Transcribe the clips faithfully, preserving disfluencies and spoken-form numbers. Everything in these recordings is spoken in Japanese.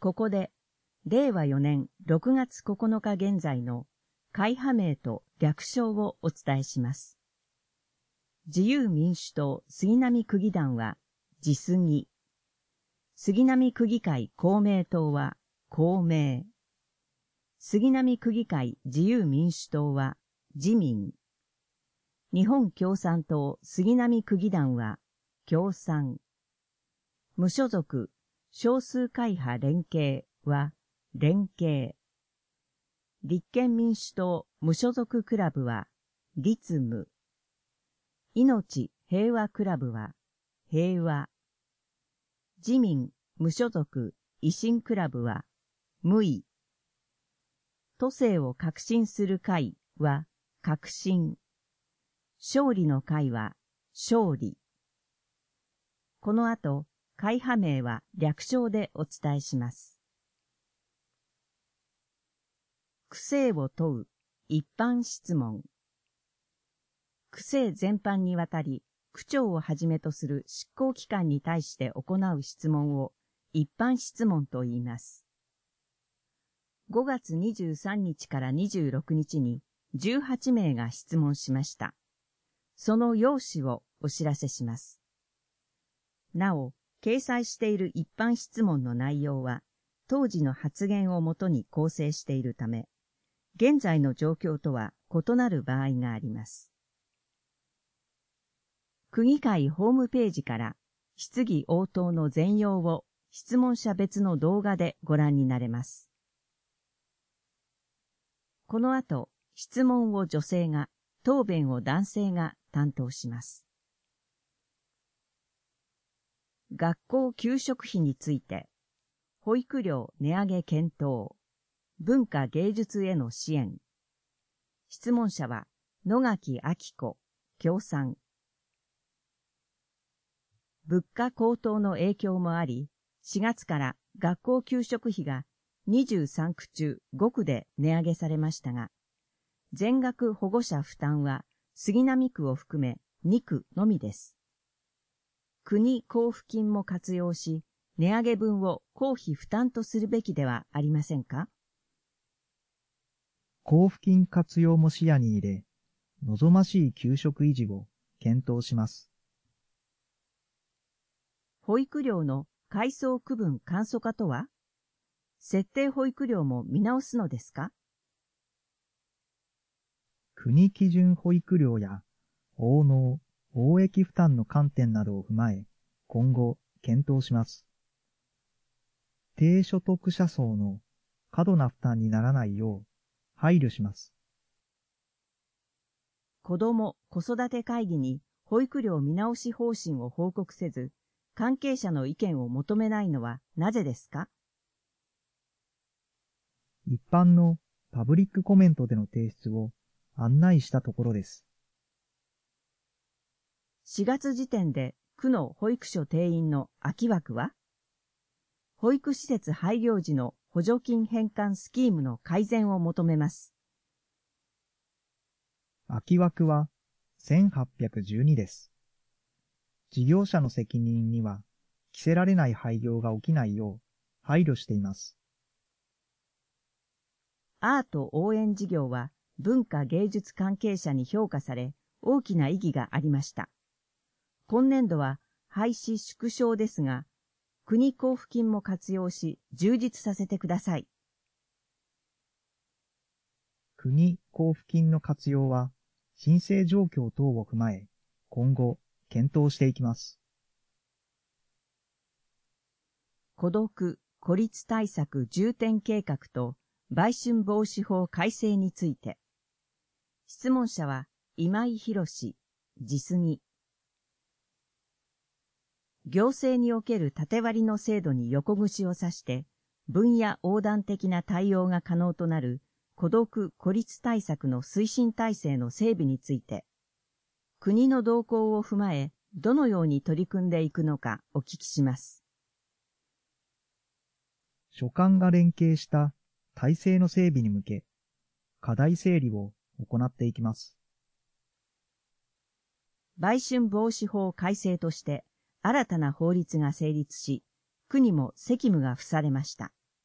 ここで、れいわよねんろくがつここのか現在の会派名と略称をお伝えします。自由民主党杉並区議団は自杉。杉並区議会公明党は公明。杉並区議会自由民主党は自民。日本共産党杉並区議団は共産。無所属少数会派連携は連携。立憲民主党無所属クラブは立無。命平和クラブは平和。自民無所属維新クラブは無為。都政を革新する会は革新。勝利の会は勝利。この後、会派名は略称でお伝えします。区政を問う一般質問。区政全般にわたり、区長をはじめとする執行機関に対して行う質問を一般質問と言います。ごがつにじゅうさんにちからにじゅうろくにちにじゅうはちめいが質問しました。その要旨をお知らせします。なお、掲載している一般質問の内容は、当時の発言をもとに構成しているため、現在の状況とは異なる場合があります。区議会ホームページから質疑応答の全容を質問者別の動画でご覧になれます。この後、質問を女性が、答弁を男性が担当します。学校給食費について、保育料値上げ検討、文化芸術への支援。質問者は野垣明子、共産。物価高騰の影響もあり、しがつから学校給食費がにじゅうさんく中ごくで値上げされましたが、全額保護者負担は杉並区を含めにくのみです。国交付金も活用し、値上げ分を公費負担とするべきではありませんか？ 交付金活用も視野に入れ、望ましい給食維持を検討します。 保育料の階層区分簡素化とは？設定保育料も見直すのですか？ 国基準保育料や応納、応益負担の観点などを踏まえ、今後検討します。低所得者層の過度な負担にならないよう配慮します。 子ども・子育て会議に保育料見直し方針を報告せず、関係者の意見を求めないのはなぜですか？ 一般のパブリックコメントでの提出を案内したところです。 しがつ時点で区の保育所定員の空き枠は？保育施設廃業時の補助金返還スキームの改善を求めます。 空き枠はせんはっぴゃくじゅうにです。事業者の責任には着せられない廃業が起きないよう配慮しています。 アート応援事業は文化芸術関係者に評価され、大きな意義がありました。今年度は廃止縮小ですが、国交付金も活用し充実させてください。 国交付金の活用は申請状況等を踏まえ、今後検討していきます。 孤独・孤立対策重点計画と売春防止法改正について、質問者は今井博志、自杉。行政における縦割りの制度に横串を刺して、分野横断的な対応が可能となる孤独・孤立対策の推進体制の整備について、国の動向を踏まえ、どのように取り組んでいくのかお聞きします。 所管が連携した体制の整備に向け、課題整理を行っていきます。 売春防止法改正として新たな法律が成立し、区にも責務が付されました。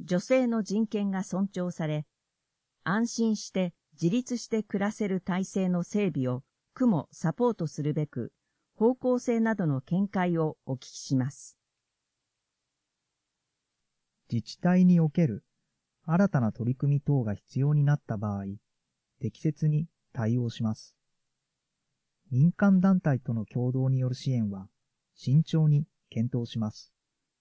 女性の人権が尊重され、安心して自立して暮らせる体制の整備を区もサポートするべく、方向性などの見解をお聞きします。 自治体における新たな取り組み等が必要になった場合、適切に対応します。民間団体との共同による支援は慎重に検討します。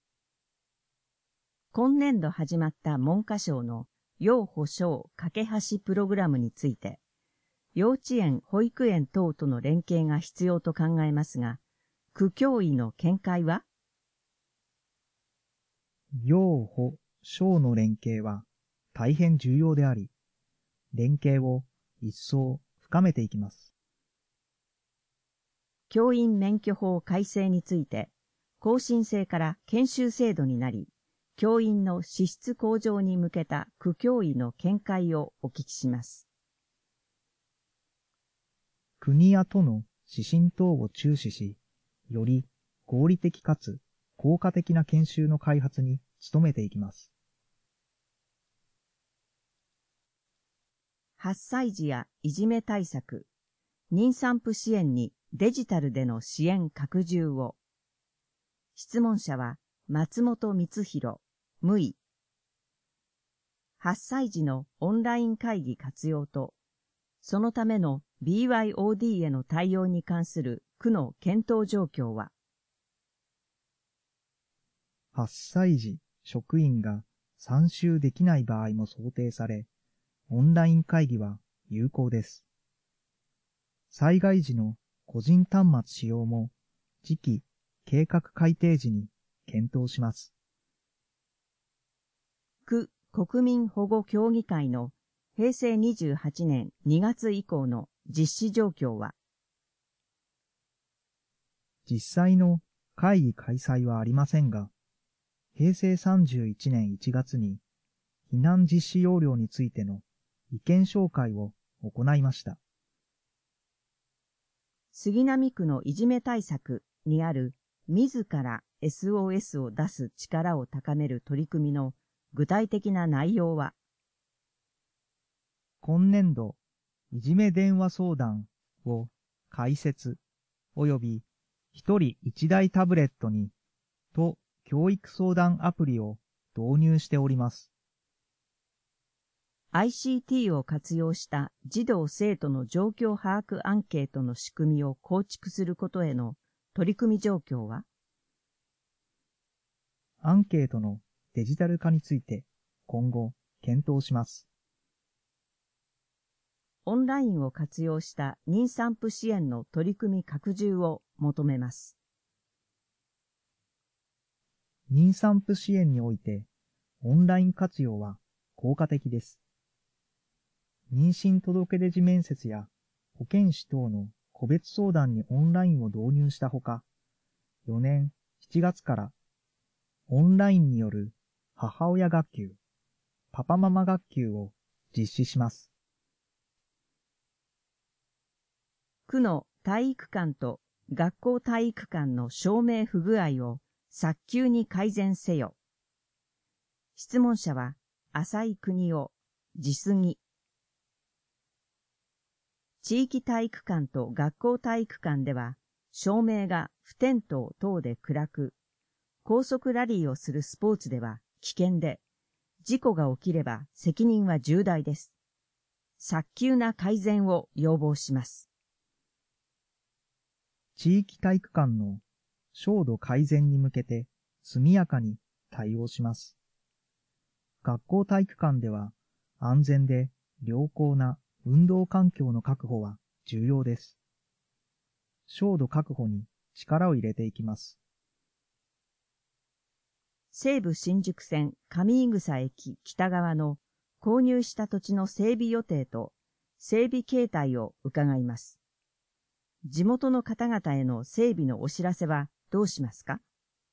今年度始まった文科省の要保障架け橋プログラムについて、幼稚園・保育園等との連携が必要と考えますが、区教委の見解は？ 幼保小の連携は大変重要であり、連携を一層深めていきます。 教員免許法改正について、更新制から研修制度になり、教員の資質向上に向けた区教委の見解をお聞きします。 国や都の指針等を注視し、より合理的かつ効果的な研修の開発に努めていきます。 はっさい児やいじめ対策、妊産婦支援にデジタルでの支援拡充を。質問者は松本光弘、無為。はっさい児のオンライン会議活用と、そのための ビーワイオーディー への対応に関する区の検討状況は？ はっさい児職員が参集できない場合も想定され、オンライン会議は有効です。災害時の個人端末使用も次期計画改定時に検討します。 区国民保護協議会のへいせいにじゅうはちねんにがつ以降の実施状況は？ 実際の会議開催はありませんが、へいせいさんじゅういちねんいちがつに避難実施要領についての意見紹介を行いました。 杉並区のいじめ対策にある自ら エスオーエス を出す力を高める取り組みの具体的な内容は？ 今年度、いじめ電話相談を開設及び一人一台タブレットにと教育相談アプリを導入しております。 アイシーティー を活用した児童生徒の状況把握アンケートの仕組みを構築することへの取り組み状況は？ アンケートのデジタル化について今後検討します。 オンラインを活用した妊産婦支援の取り組み拡充を求めます。 妊産婦支援においてオンライン活用は効果的です。妊娠届出時面接や保健師等の個別相談にオンラインを導入したほか、よねんしちがつからオンラインによる母親学級、パパママ学級を実施します。 区の体育館と学校体育館の照明不具合を早急に改善せよ。質問者は浅井邦夫、実技。地域体育館と学校体育館では照明が不点灯等で暗く、高速ラリーをするスポーツでは危険で、事故が起きれば責任は重大です。早急な改善を要望します。 地域体育館の照度改善に向けて速やかに対応します。学校体育館では安全で良好な運動環境の確保は重要です。照度確保に力を入れていきます。 西武新宿線上井草駅北側の購入した土地の整備予定と整備形態を伺います。地元の方々への整備のお知らせはどうしますか？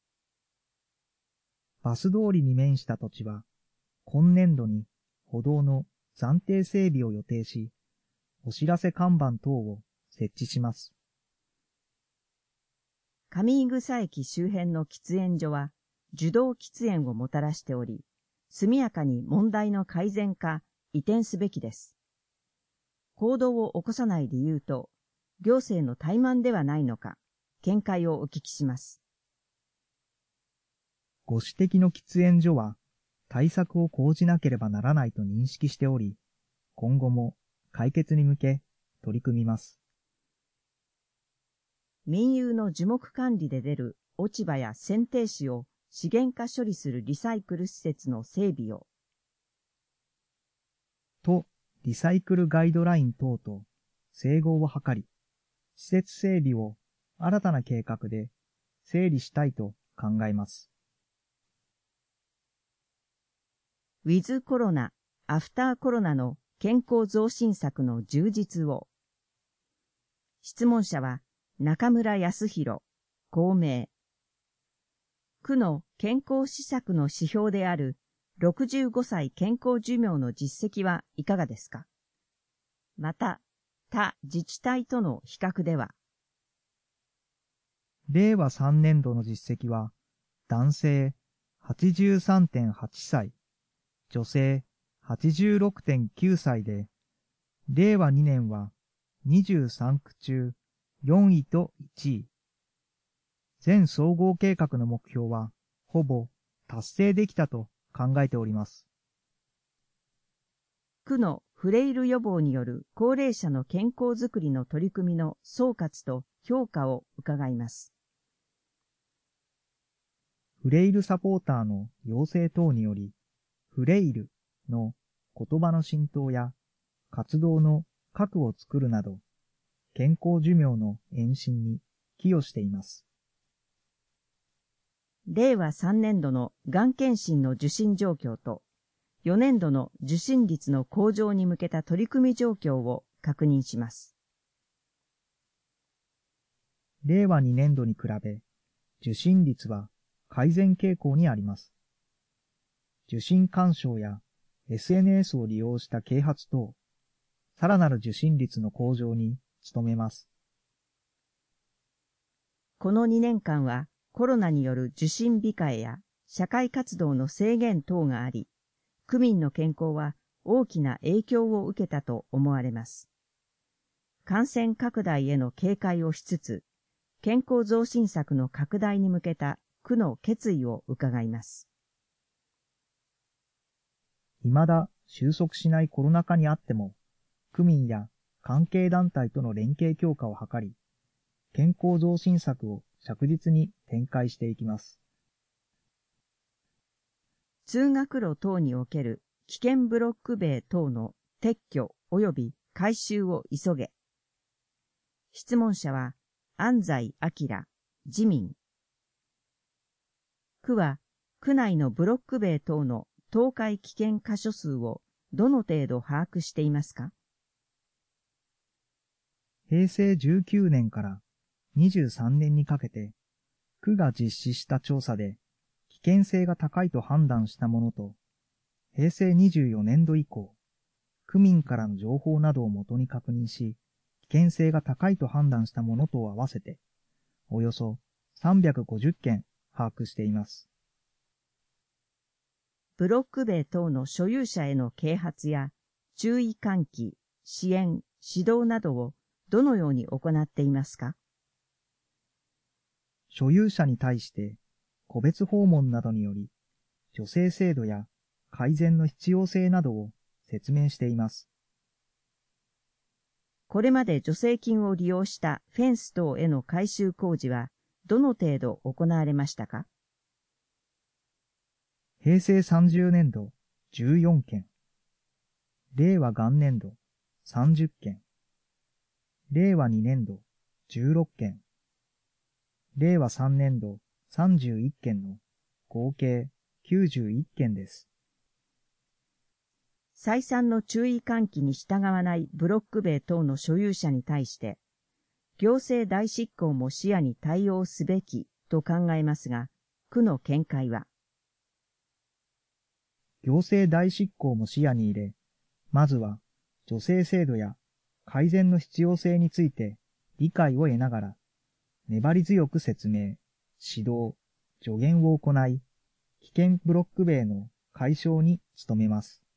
バス通りに面した土地は、今年度に歩道の暫定整備を予定し、お知らせ看板等を設置します。 上井草駅周辺の喫煙所は受動喫煙をもたらしており、 速やかに問題の改善か移転すべきです。行動を起こさない理由と、行政の怠慢ではないのか、見解をお聞きします。 ご指摘の喫煙所は、対策を講じなければならないと認識しており、今後も解決に向け取り組みます。 民有の樹木管理で出る落ち葉や剪定紙を資源化処理するリサイクル施設の整備を。 と、リサイクルガイドライン等と整合を図り、施設整備を新たな計画で整理したいと考えます。 ウィズコロナ、アフターコロナの健康増進策の充実を。質問者は中村康弘、公明。区の健康施策の指標であるろくじゅうごさい健康寿命の実績はいかがですか？また、他自治体との比較では。 れいわさんねんどの実績は、男性 はちじゅうさんてんはちさい、女性 はちじゅうろくてんきゅうさいで、れいわにねんはにじゅうさんく中よんいといちい。全総合計画の目標はほぼ達成できたと考えております。 区のフレイル予防による高齢者の健康づくりの取り組みの総括と評価を伺います。 フレイルサポーターの養成等により、フレイルの言葉の浸透や活動の核を作るなど、健康寿命の延伸に寄与しています。 れいわさんねんどのがん検診の受診状況と、よねんどの受診率の向上に向けた取り組み状況を確認します。 れいわにねんどに比べ、受診率は改善傾向にあります。受診勧奨や エスエヌエス を利用した啓発等、さらなる受診率の向上に努めます。 このにねんかんはコロナによる受診控えや社会活動の制限等があり、区民の健康は大きな影響を受けたと思われます。感染拡大への警戒をしつつ、健康増進策の拡大に向けた区の決意を伺います。 未だ収束しないコロナ禍にあっても、区民や関係団体との連携強化を図り、健康増進策を着実に展開していきます。 通学路等における危険ブロック塀等の撤去及び改修を急げ。質問者は安西明、自民。区は区内のブロック塀等の倒壊危険箇所数をどの程度把握していますか？ へいせいじゅうきゅうねんからにじゅうさんねんにかけて、区が実施した調査で危険性が高いと判断したものと、へいせいにじゅうよねんど以降、区民からの情報などをもとに確認し、危険性が高いと判断したものとを合わせて、およそさんびゃくごじゅっけん把握しています。 ブロック塀等の所有者への啓発や注意喚起、支援、指導などをどのように行っていますか？ 所有者に対して個別訪問などにより、助成制度や改善の必要性などを説明しています。 これまで助成金を利用したフェンス等への改修工事はどの程度行われましたか？ へいせいさんじゅうねんどじゅうよんけん、れいわ元年度さんじゅっけん、れいわにねんどじゅうろっけん、れいわさんねんどさんじゅういっけんの合計きゅうじゅういっけんです。 再三の注意喚起に従わないブロック塀等の所有者に対して、行政代執行も視野に対応すべきと考えますが、区の見解は？ 行政代執行も視野に入れ、まずは助成制度や改善の必要性について理解を得ながら、粘り強く説明、指導、助言を行い、危険ブロック塀の解消に努めます。